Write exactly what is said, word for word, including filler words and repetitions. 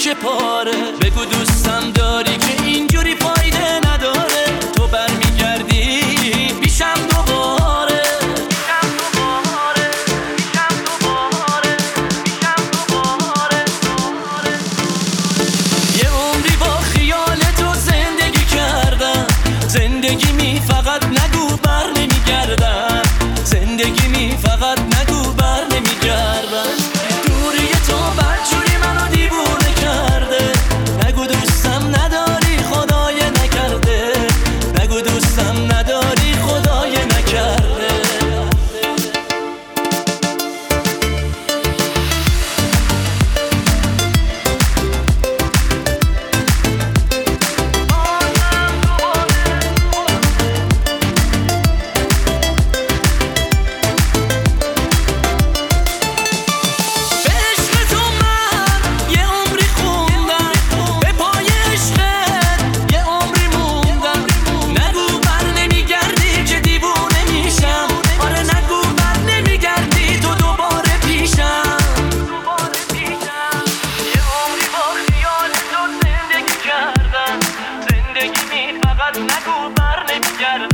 تیکه پاره. بگو دوستم داری که اینجوری فایده نداره. تو برمیگردی پیشم دوباره. پیشم دوباره پیشم دوباره پیشم دوباره. یه عمری با خیال تو زندگی کردم. زندگی می فقط نگو بر نمیگردم. زندگی می فقط نگو بر نمیگردم. دوری تو بدجوری منو دیوونه کرده. نگو دوستم نداری خدای نکرده. نگو دوستم نداری خدای نکرده. نگو بر نمیگردم.